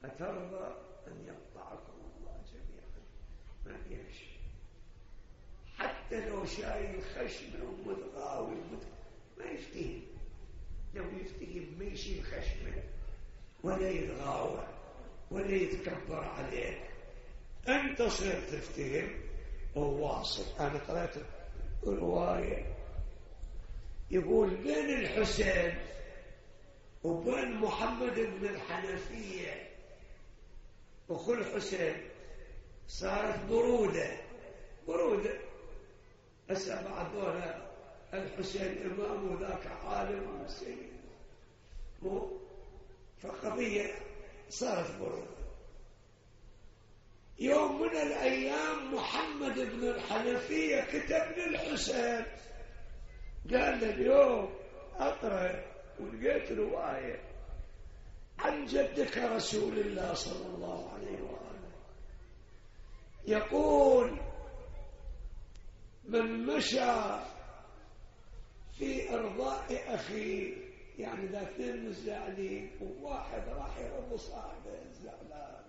أترضى أن يقطعكم الله جميعا؟ ما فيها شيء، حتى لو شايل خشمه ومتغاوي ما يفتهم. لو يفتهم ما يشيل خشمه ولا يتغاوى ولا يتكبر عليك، أنت صرت تفتهم وواصل. أنا قرأت رواية يقول بين الحسين وبين محمد بن الحنفية أخو الحسين صارت برودة. هسه بعد دولة الحسين إمام وذاك عالم وسيد، مو فقضية صارت برودة. يوم من الأيام محمد بن الحنفية كتب للحسين قال اليوم أقرأ ولقيت رواية عن جدك رسول الله صلى الله عليه وآله يقول من مشى في إرضاء أخيه، يعني ذا اثنين مزعلين وواحد راح يرضى صاحبه الزعلان،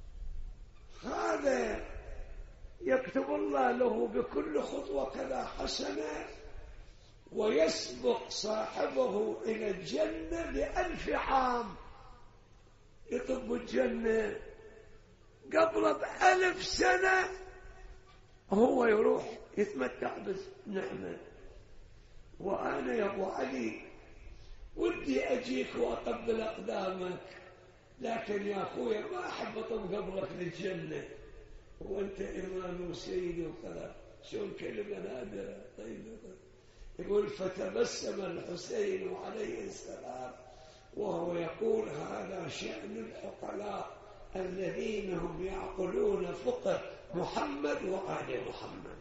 هذا يكتب الله له بكل خطوة كذا حسنة، ويسبق صاحبه إلى الجنة ب1000 عام. يطب الجنة قبل ب1000 سنة، هو يروح يتمتع بالنعمة. وأنا يا أبو علي ودي أجيك وأقبل أقدامك، لكن يا أخويا ما أحب أطب قبلك للجنة وأنت إمام وسيدي وكذا. شو الكلمة نادرة طيبة. يقول فتبسم الحسين عليه السلام وهو يقول هذا شأن العقلاء الذين هم يعقلون فقه محمد وآل محمد.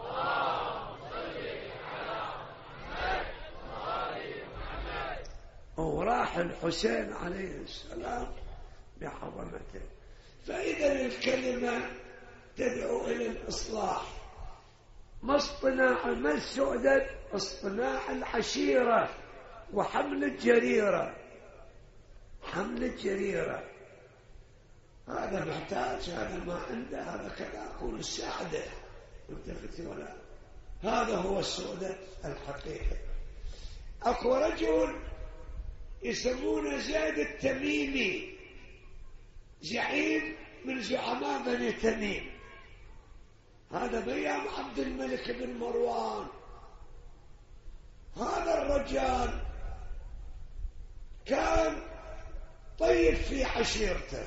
وراح الحسين عليه السلام بعظمته. فإذا الكلمة تدعو إلى الإصلاح. ما اصطناع ما السؤدد، اصطناع العشيرة وحمل الجريرة. حمل الجريرة هذا محتاج، هذا ما عنده، هذا كذا أقول السعادة متفتي ولا. هذا هو السؤدد الحقيقي. أكو رجل يسمونه زيد التميمي، زعيم من زعماء بني تميم. هذا بيام عبد الملك بن مروان. هذا الرجال كان طيب في عشيرته،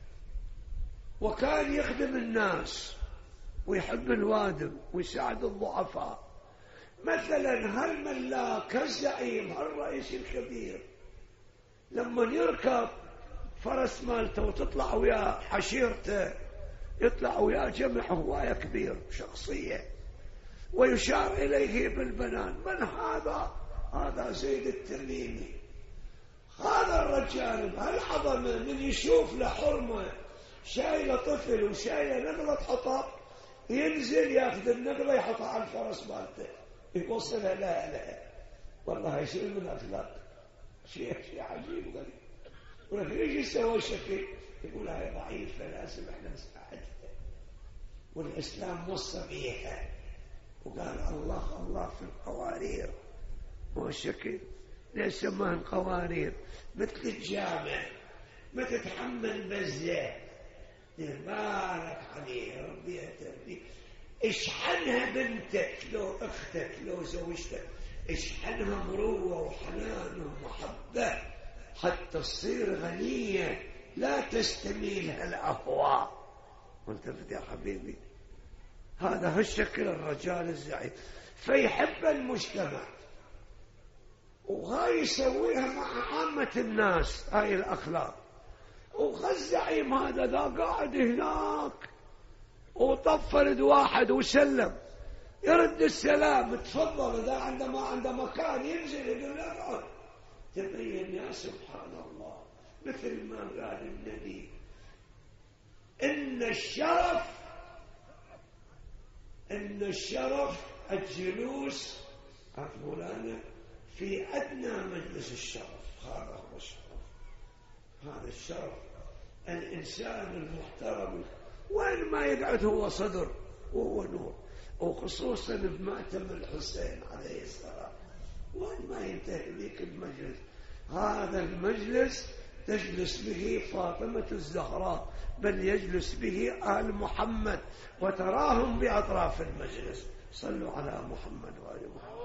وكان يخدم الناس ويحب الوادم ويساعد الضعفاء. مثلا هالملاك هالزعيم هالرئيس الكبير لما يركب فرس مالته وتطلع وياه حشيرته، يطلع وياه جمع هواية كبير شخصية، ويشار إليه بالبنان. من هذا؟ هذا زيد التميمي. هذا الرجال بهالعظمة من يشوف له حرمة شايله طفل وشايله نقلة حطب، ينزل ياخذ النقلة يحطها على الفرس مالته يوصلها لا والله يصير من أخلاق شيء عجيب وغريب. ولكن يجي يسوي الشكل يقول هاي ضعيفة لازم احنا نساعدها، والإسلام وصى بيها وقال الله في القوارير. هو الشكل ليش سماهن قوارير؟ مثل الجامع ما تتحمل بزة بارك عليه ربي يتربي. اشحنها بنتك لو اختك لو زوجتك، اشحنها مروة وحنان ومحبة حتى تصير غنية لا تستميلها الأهواء. وانتبه يا حبيبي، هذا هالشكل الرجال الزعيم، فيحب المجتمع وهاي يسويها مع عامة الناس هاي الأخلاق. وغالزعيم هذا ذا قاعد هناك وطفرد واحد وسلم، يرد السلام تفضل، إذا عنده مكان ينزل يقول لا. تبين يا سبحان الله مثل ما قال النبي إن الشرف الجلوس مولانا في أدنى مجلس الشرف. هذا هو الشرف، هذا الشرف الإنسان المحترم وين ما يقعد هو صدر وهو نور، وخصوصا بمأتم الحسين عليه السلام وين ما ينتهي ذيك المجلس. هذا المجلس تجلس به فاطمة الزهراء، بل يجلس به آل محمد وتراهم بأطراف المجلس. صلوا على محمد وآل محمد.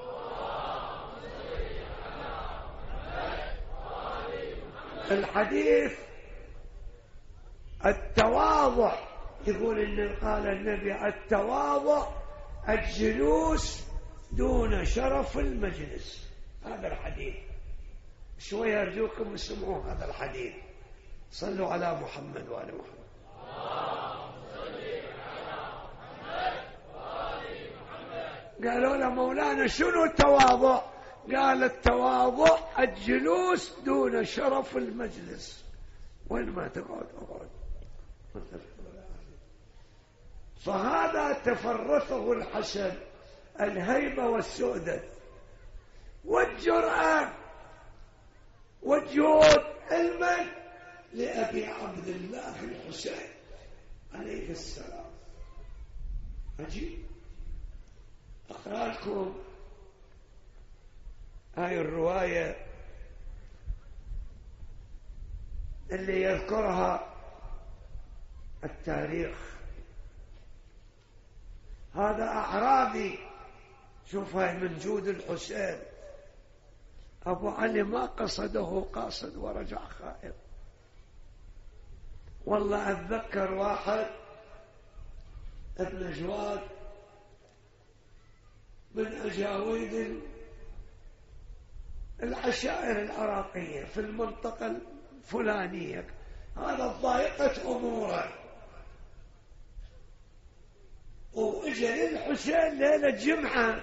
الحديث التواضع، يقول إن قال النبي التواضع الجلوس دون شرف المجلس. هذا الحديث شوية أرجوكم اسمعوا هذا الحديث. صلوا على محمد وآل محمد. قالوا له مولانا شنو التواضع؟ قال التواضع الجلوس دون شرف المجلس، وين ما تقعد اقعد. فهذا تفرثه الحسن الهيبة والسؤدة والجرأة والجود علما لأبي عبد الله الحسين عليه السلام. عجيب. أقرأ لكم هاي الرواية اللي يذكرها التاريخ. هذا أعرابي، شوف هاي من جود الحسين. أبو علي ما قصده قاصد ورجع خائف. والله أتذكر واحد ابن جواد من أجاويد العشائر العراقية في المنطقة الفلانية، هذا ضايقت أموره وإجا للحسين ليلة جمعة.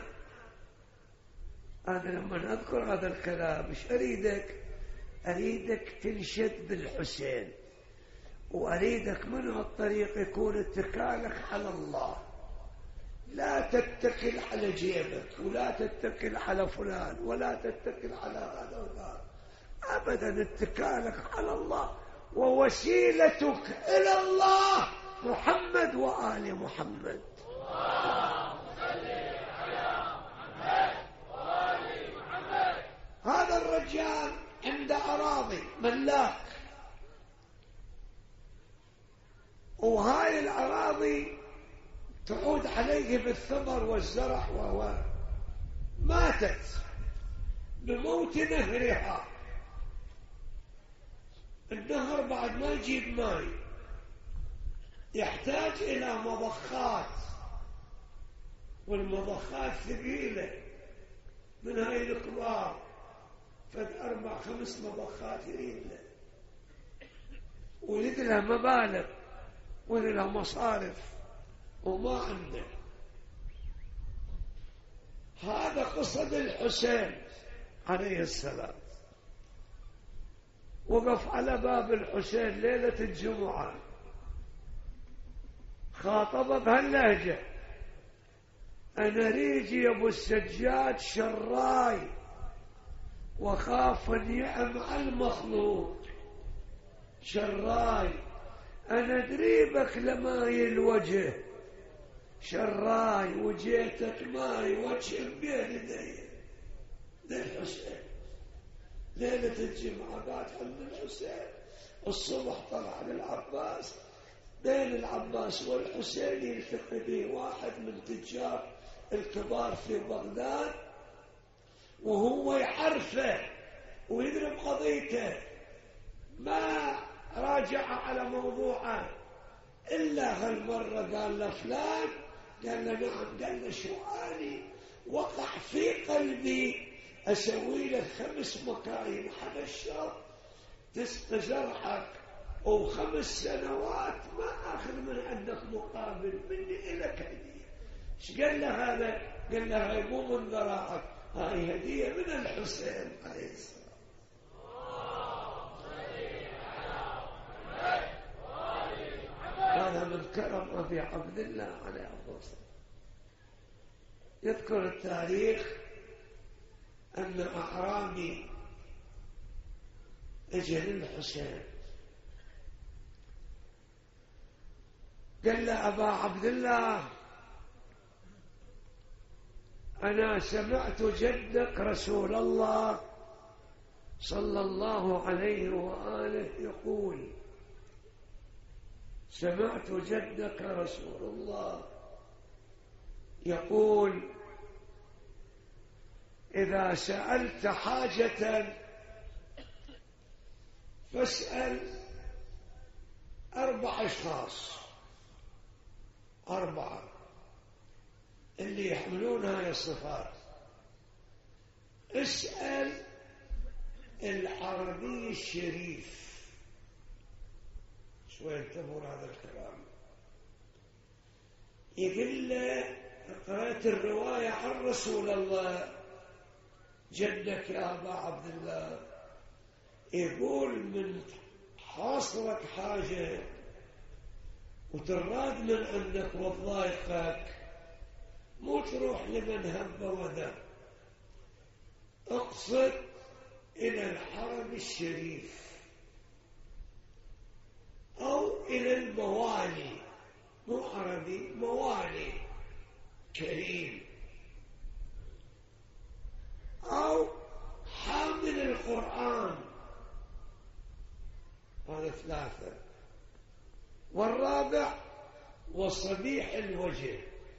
أنا لما أذكر هذا الكلام مش أريدك تنشد بالحسين، وأريدك من هالطريق يكون اتكالك على الله، لا تتكل على جيبك ولا تتكل على فلان ولا تتكل على هذا وذاك أبدا. اتكالك على الله، ووسيلتك إلى الله محمد وآل محمد. هذا الرجال عند أراضي ملاك، وهاي الأراضي تعود عليه بالثمر والزرع، وهو ماتت بموت نهرها. النهر بعد ما يجيب ماء يحتاج إلى مضخات، والمضخات ثقيلة من هاي الكبار، فد 4-5 مضخات يريد له، ويريد لها مبالغ ويريد لها مصارف وما عنده. هذا قصد الحسين عليه السلام. وقف على باب الحسين ليلة الجمعة، خاطبه بهاللهجة: أنا ريجي أبو السجاد شراي وخاف أن يعم على المخلوق. شراي أنا دريبك لماي الوجه، شراي وجيتك ماي وجه بين يدي. للحسين ليلة الجمعة قاعد عند الحسين، الصبح طلع للعباس، بين العباس والحسين يلتقي به واحد من تجار الكبار في بغداد، وهو يعرفه ويدري بقضيته، ما راجع على موضوعه إلا هالمرة قال له فلان، قال له نعم، قال له شو أني وقع في قلبي أسوي لك 5 مكاين على الشرط تسقي زرعك، و5 سنوات ما أخذ من عندك مقابل مني إلك هدية. ايش قال له هذا؟ قال له هاي مو من ذراعك، هاي هدية من الحسين عليه السلام. هذا من كرم أبي عبد الله عليه الصلاة. يذكر التاريخ أن أعرابي أجل الحسين قال له أبا عبد الله أنا سمعت جدك رسول الله صلى الله عليه وآله يقول سمعت جدك رسول الله يقول إذا سألت حاجة فاسأل 4 أشخاص 4 اللي يحملون هاي الصفات. اسأل العربي الشريف. شوي انتبهوا هذا الكلام. يقول له قرأت الرواية عن رسول الله جدك يا أبا عبد الله يقول من حاصلك حاجة وتراد من عندك وضايقك مو تروح لمن هب وذا، اقصد إلى الحرم الشريف أو إلى الموالي، مو عربي، موالي كريم، أو حامل القرآن. هذا 3. والرابع وصبيح الوجه،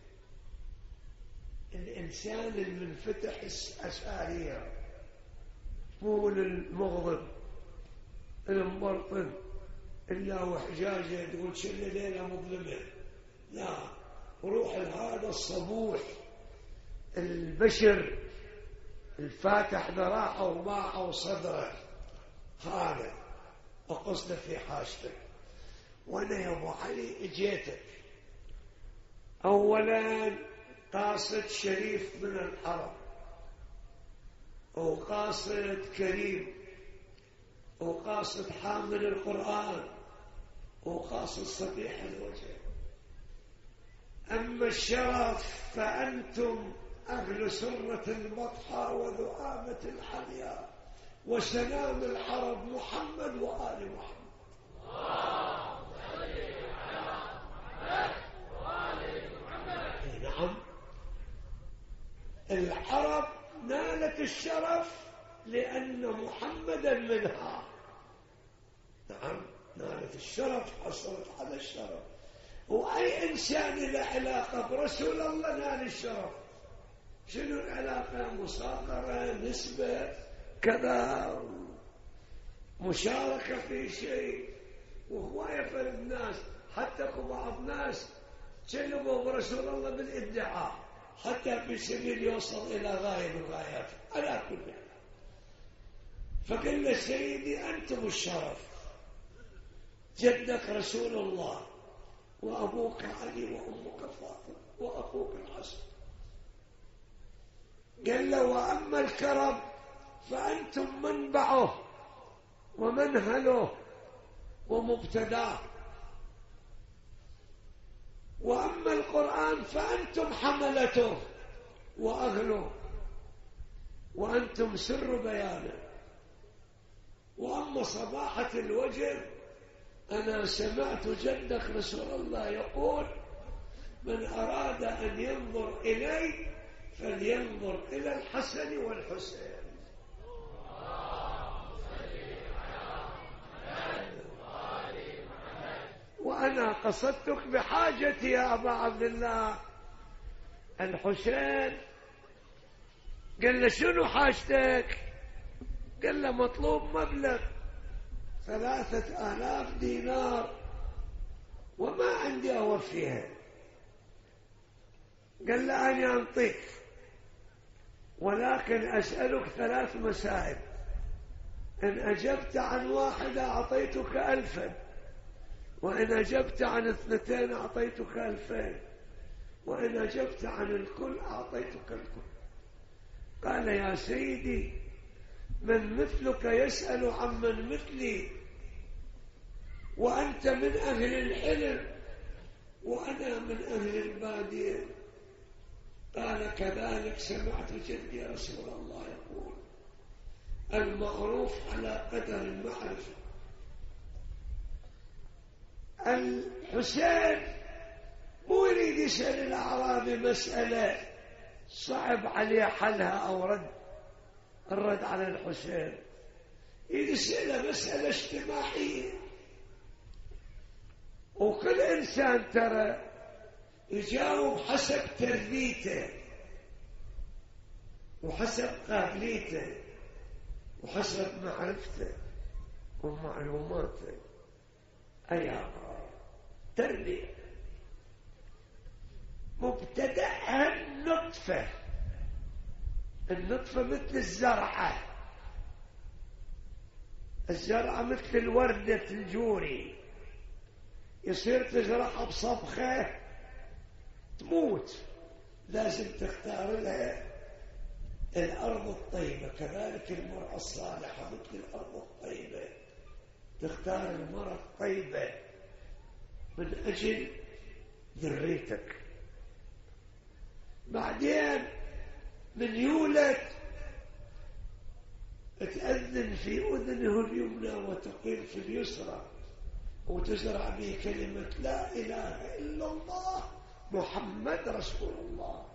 الإنسان المنفتح السارية، مو المغضب المبرطن إلا وحجاجة تقول شل ليلة مظلمة، لا، روح هذا الصبوح البشر الفاتح ذراعه وباعه وصدره، هذا وقصد في حاجتك. وانا يا ابو علي اجيتك اولا قاصد شريف من الحرم، وقاصد كريم، وقاصد حامل القرآن، وقاصد صبيح الوجه. أما الشرف فأنتم أهل سرة البطحة وذؤابة الحليا وسلام الحرب محمد وآل محمد. نعم، العرب نالت الشرف لأن محمدا منها. نعم، نالت الشرف، حصلت على الشرف. وأي إنسان له علاقة برسول الله نال الشرف. شنو العلاقة؟ مصاقرة، نسبة، كذا، مشاركة في شيء. وهو يفرد الناس، حتى بعض الناس كلموا برسول الله بالادعاء حتى في سبيل يوصل إلى غاية من الغايات على كل حال. فقال له سيدي أنتم الشرف، جدك رسول الله، وأبوك علي، وأمك فاطمة، وأخوك الحسن. قال له وأما الكرم فأنتم منبعه ومنهله ومبتداه، وأما القرآن فأنتم حملته وأهله، وأنتم سر بيانه. وأما صباحة الوجه أنا سمعت جدك رسول الله يقول من أراد أن ينظر إلي فلينظر إلى الحسن والحسين. وأنا قصدتك بحاجتي يا أبا عبد الله. الحسين قال له شنو حاجتك؟ قال له مطلوب مبلغ 3000 دينار وما عندي أوفيها. قال له أنا أنطيك، ولكن أسألك 3 مسائل، إن أجبت عن واحدة أعطيتك 1000، وإن أجبت عن 2 أعطيتك 2000، وإن أجبت عن الكل أعطيتك الكل. قال يا سيدي من مثلك يسأل عمن مثلي، وأنت من أهل الحلم وأنا من أهل البادية. قال كذلك سمعت جدي رسول الله يقول المعروف على قدر المعرفة. الحسين يريد يسأل الأعرابي مسألة صعب عليه حلها أو الرد على الحسين، يسأل مسألة اجتماعية، وكل إنسان ترى يجاوب حسب تربيته وحسب قابليته وحسب معرفته ومعلوماته. أي تربية مبتدأها النطفة. النطفة مثل الزرعة، الزرعة مثل الوردة الجوري، يصير تزرعها بصبخة تموت، لازم تختار لها الأرض الطيبة. كذلك المرأة الصالحة مثل الأرض الطيبة، تختار المرأة الطيبة من أجل ذريتك. بعدين من يولد تأذن في أذنه اليمنى وتقيل في اليسرى، وتزرع به كلمة لا إله إلا الله محمد رسول الله.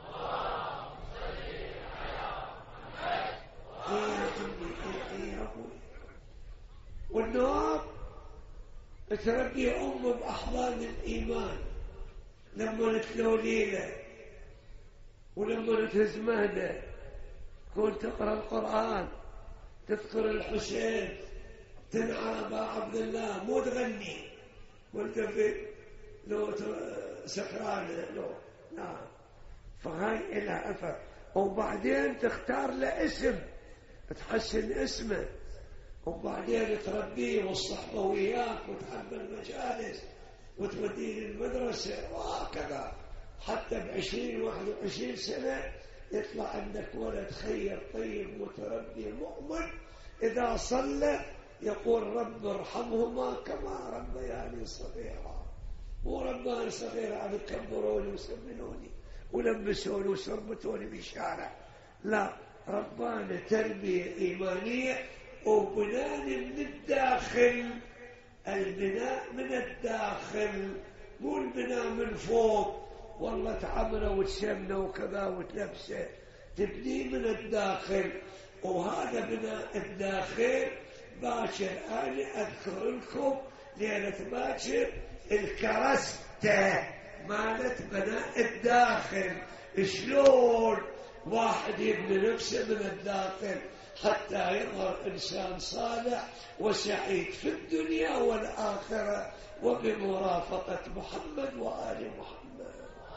والنواب تربي أمه بأحضان الإيمان لما نتلو ليلة ولما نتهز مهدة، كنت تقرأ القرآن، تذكر الحسين، تنعى أبا عبد الله، مو تغني والتفت لو سكران لو نعم. فهاي إلها أثر. وبعدين تختار له اسم تحسن اسمه، وبعدين تربيه والصحبة وياك وتحب المجالس وتوديه للمدرسة وهكذا، حتى ب20 21 سنة يطلع عندك ولد خير طيب متربي مؤمن، إذا صلى يقول رب ارحمهما كما ربياني صغيرا. مو رباني صغيرا عم يكبروني وسمنوني ولبسوني وسربتوني بالشارع، لا، رباني تربية إيمانية وبناء من الداخل. البناء من الداخل مو البناء من فوق، والله تعمله وتسمنه وكذا وتلبسه، تبني من الداخل. وهذا بناء الداخل باكر أنا أذكر لكم ليلة باكر الكرستة مالت بناء الداخل، شلون واحد يبني نفسه من الداخل حتى يظهر إنسان صالح وسعيد في الدنيا والآخرة وبمرافقة محمد وآل محمد.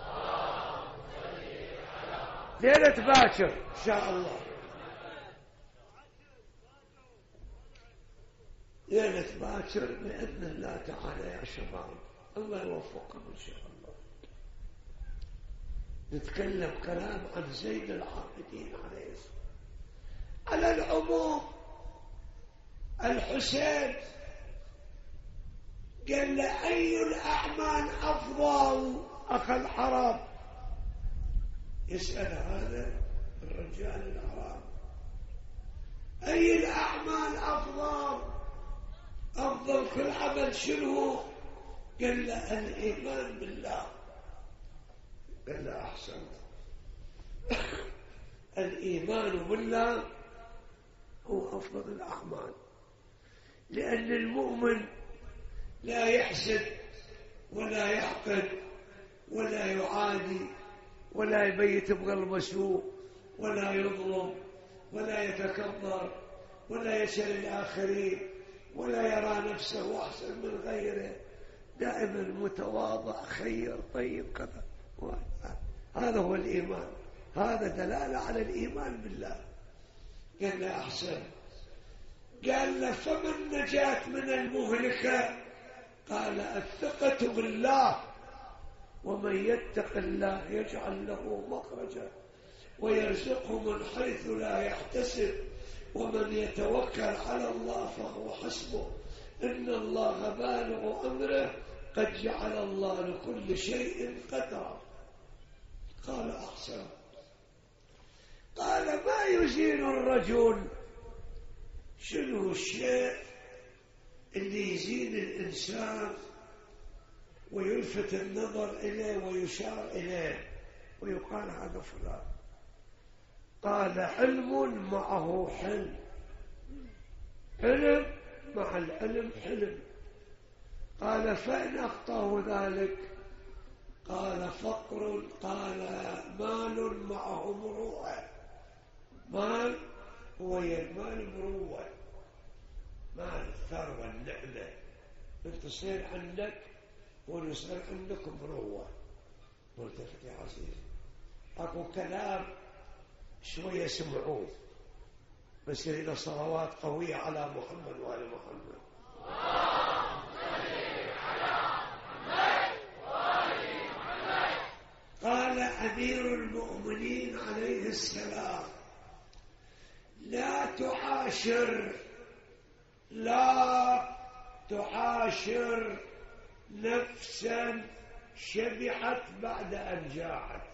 ليلة باكر إن شاء الله، ليلة باكر بإذن الله تعالى يا شباب، الله يوفقكم إن شاء الله. نتكلم كلام عن زين العابدين عليه الصلاة. على العموم الحسين قال له أي الأعمال أفضل أخ العرب؟ يسأل هذا الرجال العرب أي الأعمال أفضل؟ أفضل كل عمل شنو؟ قال له الإيمان بالله. قال له أحسنت، الإيمان بالله هو أفضل الأعمال، لأن المؤمن لا يحسد ولا يحقد ولا يعادي ولا يبيت بقلبه سوء ولا يظلم ولا يتكبر ولا يسأل الآخرين ولا يرى نفسه أحسن من غيره، دائما متواضع خير طيب كذا. هذا هو الإيمان، هذا دلالة على الإيمان بالله. قال له أحسن. قال له فما النجاة من المهلكة؟ قال الثقة بالله، ومن يتق الله يجعل له مخرجا ويرزقه من حيث لا يحتسب، ومن يتوكل على الله فهو حسبه، إن الله بالغ أمره قد جعل الله لكل شيء قدرا. قال أحسن. قال ما يزين الرجل؟ شنو الشيء اللي يزين الإنسان ويلفت النظر إليه ويشار إليه ويقال هذا فلان. قال علم معه حلم، علم مع العلم حلم. قال فإن أخطأه ذلك قال فقر، قال مال معه مروءة. مال هو المال مروءة، مال الثروة النعمة، انت تصير عندك ونصير عندك مروءة. ملتفت يا عزيز، اكو كلام شوية سمعوه بس إلى صلوات قوية على محمد وآل محمد. قال أمير المؤمنين عليه السلام لا تعاشر نفسا شبعت بعد أن جاعت.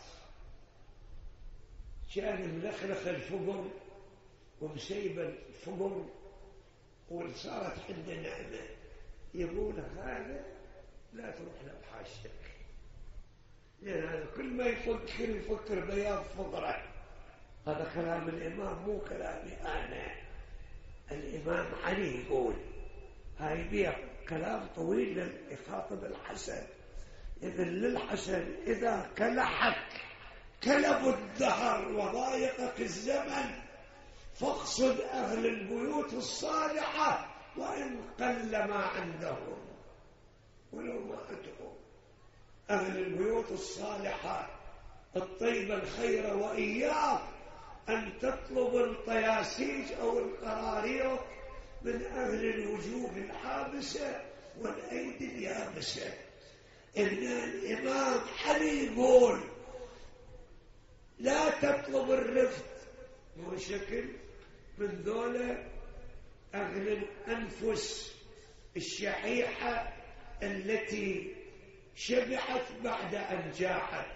كان ملخلخ الفقر ومسيب الفقر وصارت عنده نعمة، يقول هذا لا تروح لبحاجتك، لأن هذا كل ما يفكر بياض فقره. هذا كلام الإمام مو كلامي أنا، الإمام علي يقول هاي بيع كلام طويل يخاطب الحسن. إذن للحسن إذا كلحك كلب الدهر وضايقك الزمن فاقصد أهل البيوت الصالحة وإن قل ما عندهم ولو ما عندهم. أهل البيوت الصالحة الطيبة الخير، وإياك أن تطلب الطياسيج أو القراريط من أهل الوجوه الحابسة والأيدي اليابسة. إن الإمام علي يقول لا تطلب الرفد بشكل من ذولا أهل الأنفس الشحيحة التي شبعت بعد أن جاعت.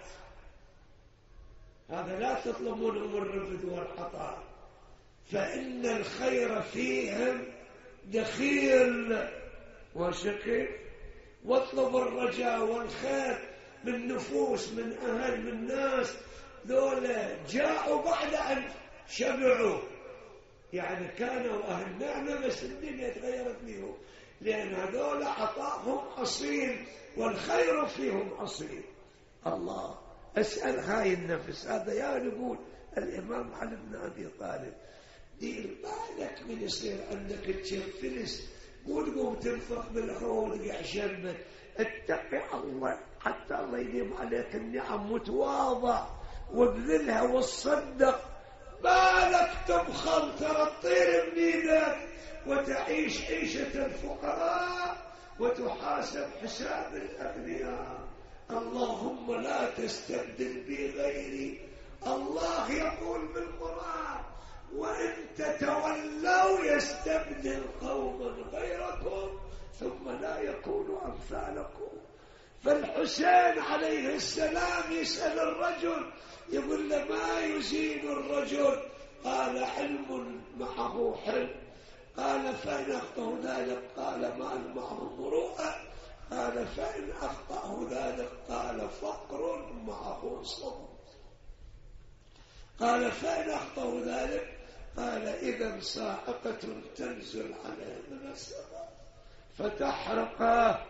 هذا لا تطلب منهم الرفد والعطاء، فإن الخير فيهم دخيل وشكل. واطلب الرجاء والخير من نفوس، من أهل، من ناس ذولا جاءوا بعد أن شبعوا، يعني كانوا أهل نعمة بس الدنيا تغيرت فيهم، لأن هذولا عطاهم أصيل والخير فيهم أصيل. الله، أسأل هاي النفس. هذا يا نقول الإمام علي بن أبي طالب دير بالك من يصير عندك تشفلس، مو تقوم تنفق بالأخوة وتقع شربك. اتقي الله حتى الله يديم عليك النعم، متواضع وابذلها وتصدق. بالك تبخل ترى تطير بنيدك وتعيش عيشة الفقراء وتحاسب حساب الأغنياء. اللهم لا تستبدل بي غيري. الله يقول بالقرآن وإن تتولوا يستبدل قوما غيركم ثم لا يكونوا أمثالكم. فالحسين عليه السلام يسأل الرجل يقول له ما يزين الرجل؟ قال علم معه حلم. قال فإن أخطأه ذلك قال مال معه مروءة. قال فإن أخطأه ذلك قال فقر معه صبر. قال فإن أخطأه ذلك قال إذا صاعقة تنزل عليه من السماء فتحرقه.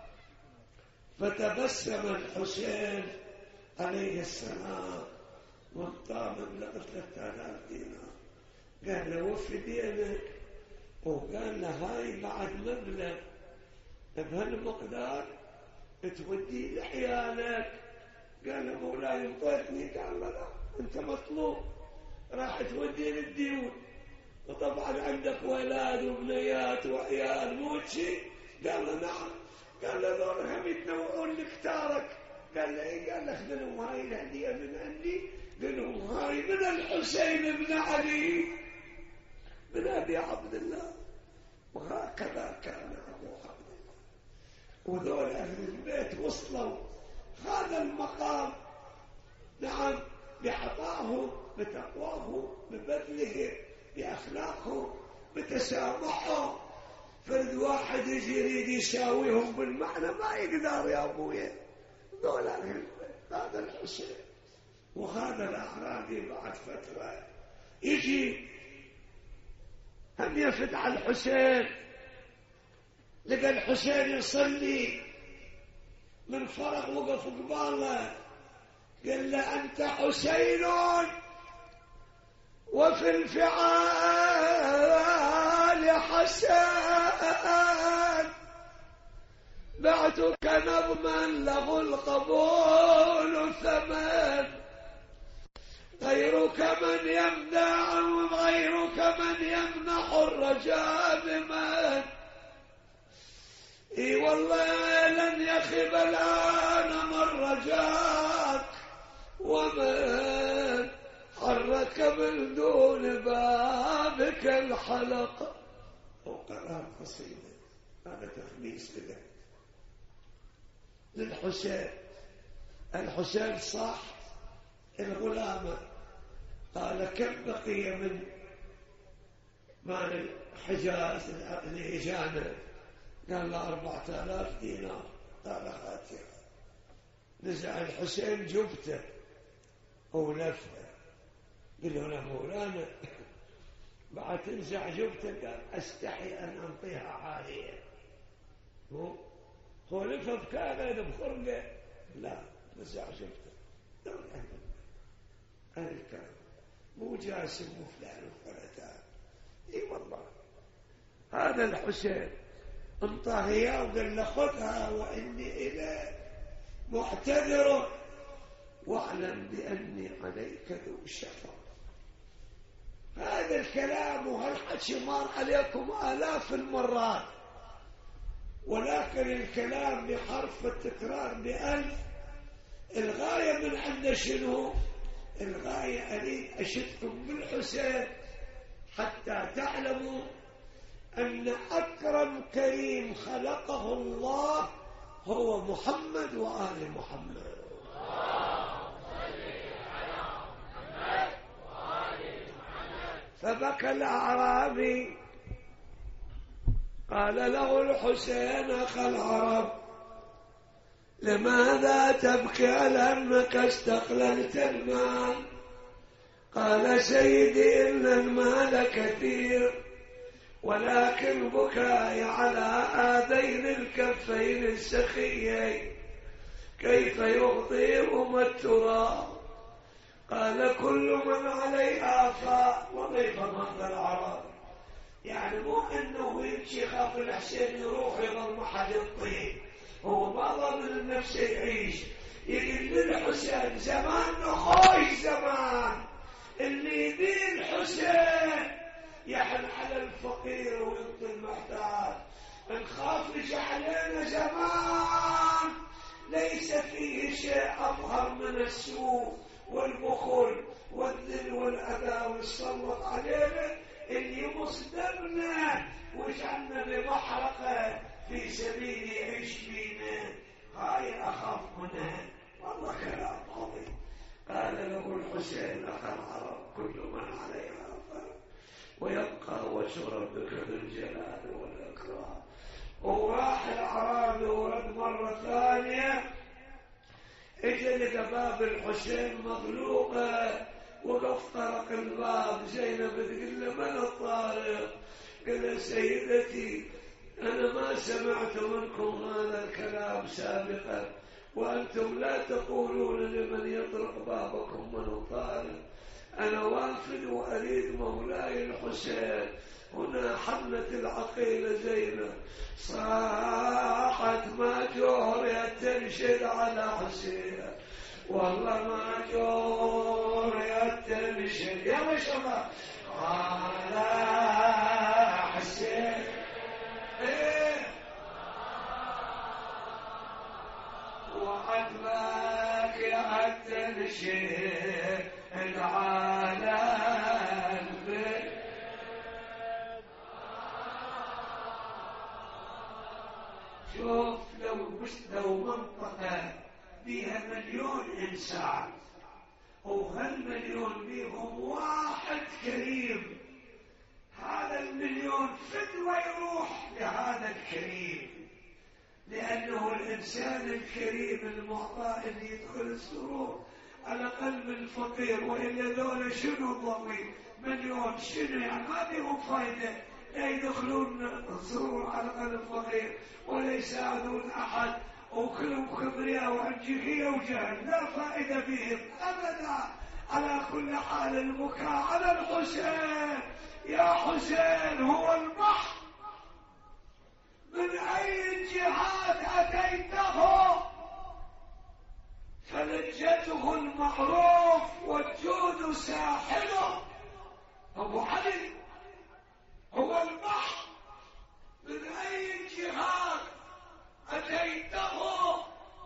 فتبسم الحسين عليه السلام وانطى مبلغ 3000 دينار. قال له وفي دينك، وقال له هاي بعد مبلغ بهالمقدار تودي لعيالك. قال له مولاي انطيتني. قال له لا، انت مطلوب راح تودي للديون، وطبعا عندك ولاد وبنيات وعيال مو شيء. قال له نعم. قال له ذول هم يتنوعون لكتارك. قال له ايه؟ قال له خذ لهم هاي الهديه من عندي، قال لهم هاي من الحسين بن علي بن ابي عبد الله. وهكذا كان ابو عبد الله. وذول اهل البيت وصلوا هذا المقام، نعم، بعطاهم، بتقواهم، ببذلهم، بأخلاقهم، بتسامحهم. فرد واحد يجي يريد يساويهم بالمعنى ما يقدر يا أبويا. ذولا هذا الحسين. وهذا الأعرابي بعد فترة يجي هم يفد على الحسين، لقى الحسين يصلي من فرغ وقف قباله، قال له أنت حسين وفي الفعال حسن، بعتك نظما له القبول ثمن، غيرك من يمنع غيرك من يمنح الرجاء بمن، اي والله لن يخب الآن من رجاك ومن حرك من دون بابك الحلقة. وقرأ قصيدة، هذا تخميس كده للحسين. الحسين صح الغلامة، قال كم بقي من مال الحجاز اللي اجانا؟ قال له 4000 دينار. قال هاتها. نزع الحسين جبته ولفه، قال له مولانا بعد تنزع جبته؟ قال استحي ان انطيها عاليه. هو لفه بكانه بخرقه؟ لا، نزع جبته. هذا الكلام مو جاسم وفلان وفلتان. اي والله هذا الحسين انطاه اياه وقال له خذها واني اليك معتذر، واعلم باني عليك ذو شفقه. هذا الكلام وهالحكي مر عليكم آلاف المرات، ولكن الكلام بحرف التكرار ب1000. الغاية من عند شنو؟ الغاية أريد أشدكم بالحسين حتى تعلموا أن أكرم كريم خلقه الله هو محمد وآل محمد. فبكى الأعرابي، قال له الحسين أخا العرب لماذا تبكي على أنك استقللت المال؟ قال سيدي إن المال كثير، ولكن بكاي على هذين الكفين السخيين كيف يغطيهما التراب؟ قال كل من عليها فاء وكيف ماذا العرب؟ يعني مو انه يمشي خاف الحسين يروح يظل محل الطين، هو ما ظن نفسه يعيش. يقول للحسين زمان نخوش زمان اللي يدين الحسين يحن على الفقير ويعطي المحتاج، نخاف يجي علينا زمان ليس فيه شيء أظهر من السوء والبخل والذل والأذى والسلط علينا اللي مصدرنا وجعلنا بمحرقة في سبيل يعيش فينا. هاي أخاف منها. والله كلام عظيم. قال له الحسين أخا العرب كل من عليها فان ويبقى وجه ربك ذو الجلال والإكرام. وراح الأعرابي ورد مرة ثانية، اجى لقى باب الحسين مغلوقة، وقف طرق الباب. زينب تقول له من الطارق؟ قال سيدتي أنا ما سمعت منكم هذا الكلام سابقا، وأنتم لا تقولون لمن يطرق بابكم من الطارق. أنا وافد وأريد مولاي الحسين. هنا حملت العقيلة زينب صاحت ما جور تنشد على حسين، والله ما جور تنشد يا ما شاء الله على حسين. وعدمك يا تنشد على البيت. شوف لو منطقة بيها 1,000,000 إنسان وهالمليون بيهم واحد كريم، هذا المليون فدوة يروح لهذا الكريم، لأنه الإنسان الكريم المعطاء اللي يدخل السرور على قلب الفقير. وإلا ذولا شنو ضوي مليون شنو يعني ما بيهم فايدة، لا يدخلون السرور على قلب الفقير ولا يساعدون أحد، وكلهم كبرياء وعنجهية وجهل، لا فائدة بهم أبدا. على كل حال البكاء على الحسين، يا حسين هو البحر، من أي جهات أتيته فلجته المعروف والجود ساحله. أبو علي هو البحر، من أي جهات أتيته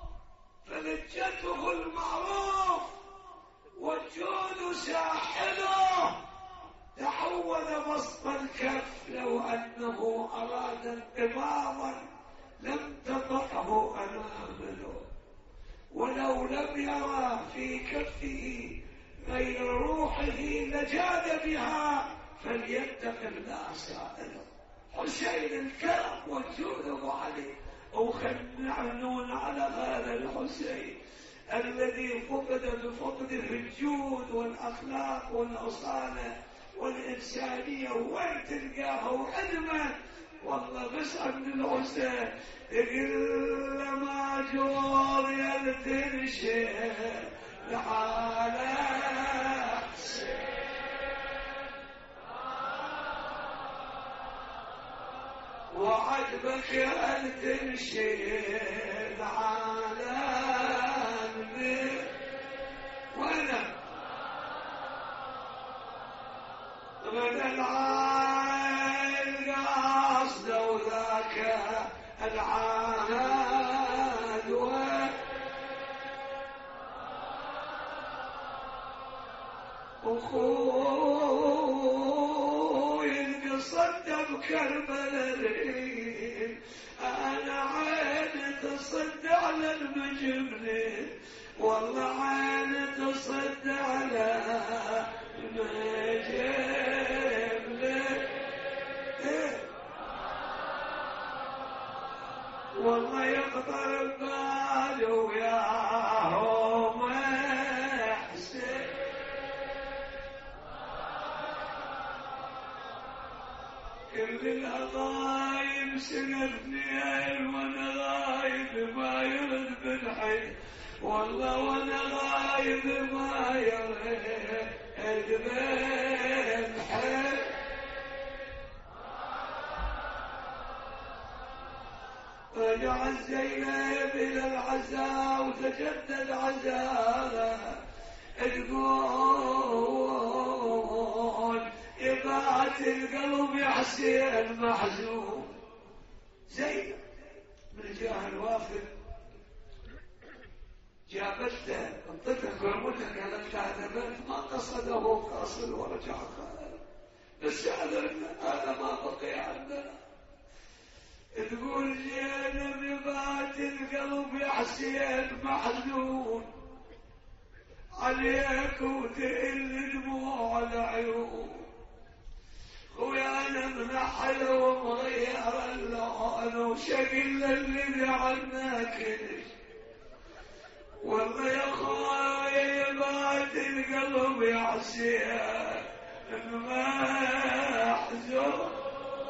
فلجته المعروف والجود ساحله. تحول بسط الكف لو أنه أراد انقباضا لم تطعه أنامله، ولو لم يرى في كفه غير روحه لجاد بها فليتق الله سائله. حسين الكرم والجود أبو علي. وخلعنون على هذا الحسين الذي فقد بفقده الجود والأخلاق والأصالة والإنسانية، وين تلقاه وعدمه. والله بس عند الحسين إلا ما جور يلتنشي على وعجبك أن تنشد على البيت. وانا غدا العين قاصد وذاك العهد وخوي انقصد بكربلاء، انا عيني تصد على المجبلين، والله عيني تصد على المجبلين. والله يقطر البال وياهم احسن. كل الغايب سنة اثنين وانا غايب ما يرد بالحي، والله وانا غايب ما يرد بالحي. رجع الزينب إلى العزاء وتجدد عزاها، تقول يبعت القلب يا حسين محزون. زينب من جاه الوافد جابته انطتك ورمتك على الكعبة، ما قصده قاصد ورجع خالد، بس هذا ما بقي عندنا. تقول زينب يبات القلب يا حسين محزون عليك وتقل دموع العيون، ويا منحل ومغير اللون وشكل الذي عنك. والله يا خويا يبات القلب يا حسين محزون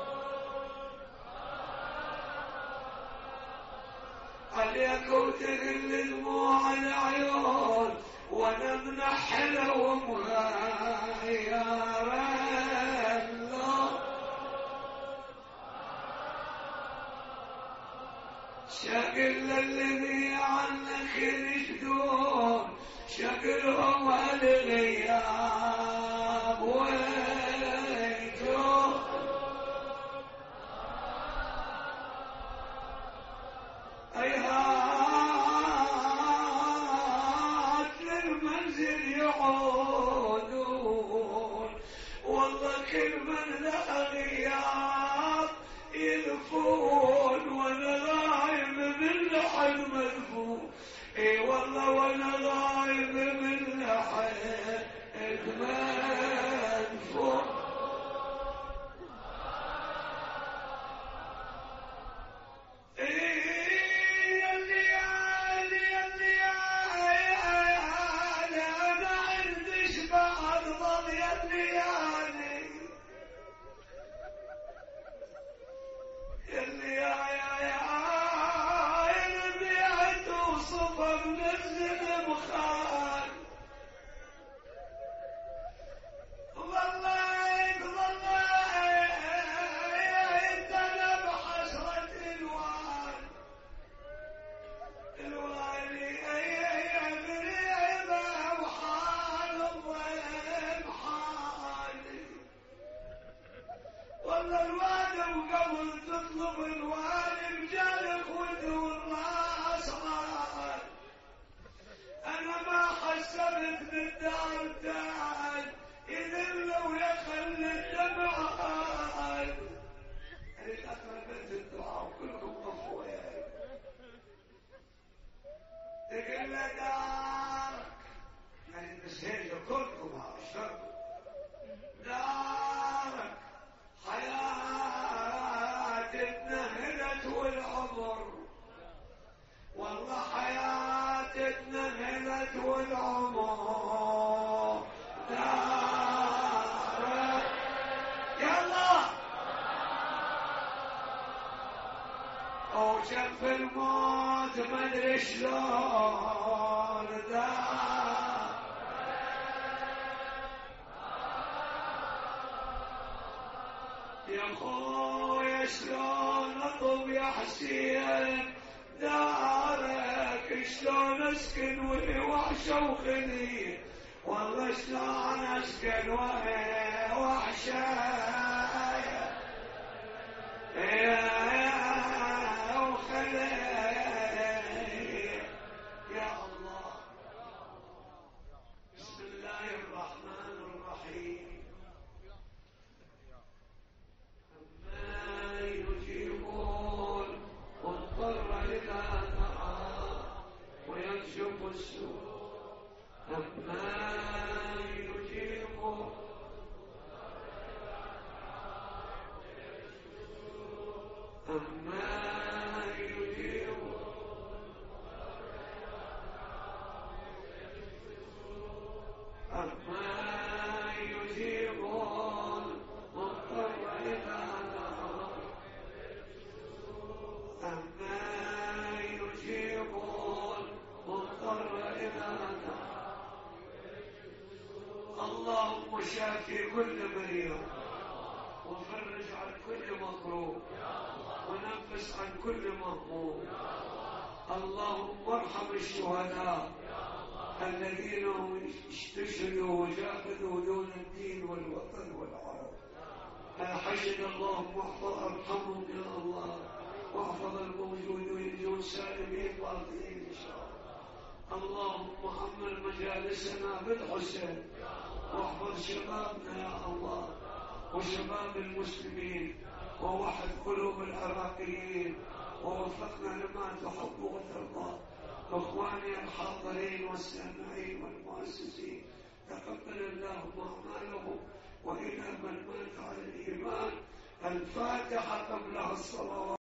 عليك وتغل دموع العيون، وانا منحل ومغير اللون. شكل الذي عنك يشدون شكلهم الغياب ويجون. هيهات للمنزل يعودون، والله كل من لا غياب يلفون، وانا غايب من لحد مدفون. اي والله وانا غايب من لحد مدفون. دارك يعني بس هيك كلكم عشركم دارك حياتنا هلت والعمر والله حياتنا هلت والعمر دارك يلا وشف الموت ما ادري شلون دار يا خويا شلون اطب يا حسين دارك شلون اسكن وهي وحشه وخلي والله شلون اسكن وهي وحشه يا وخلي يا الله بسم الله الرحمن الرحيم ما يجيبون مضطر إذا دعا ويكشف السوء أما يجيبون أما يجيبون أما يجيبون مضطر إذا دعا أما يجيبون مضطر إذا دعا اللهم شافي كل مريض وفرج عن كل مكروه ونفس عن كل مهموم اللهم ارحم الشهداء الذين استشهدوا وجاهدوا دون الدين والوطن والعرب حشد اللهم واحفظ ارحمهم يا الله واحفظ الموجودين دون سالمين باطلين ان شاء الله اللهم حمل مجالسنا بالحسن واحفظ شبابنا يا الله وشباب المسلمين ووحد قلوب العراقيين ووفقنا لما تحب وترضى اخواني الحاضرين والسامعين والمؤسسين تقبل اللهم اعمالهم والى من مات على الايمان الفاتحه قبلها الصلوات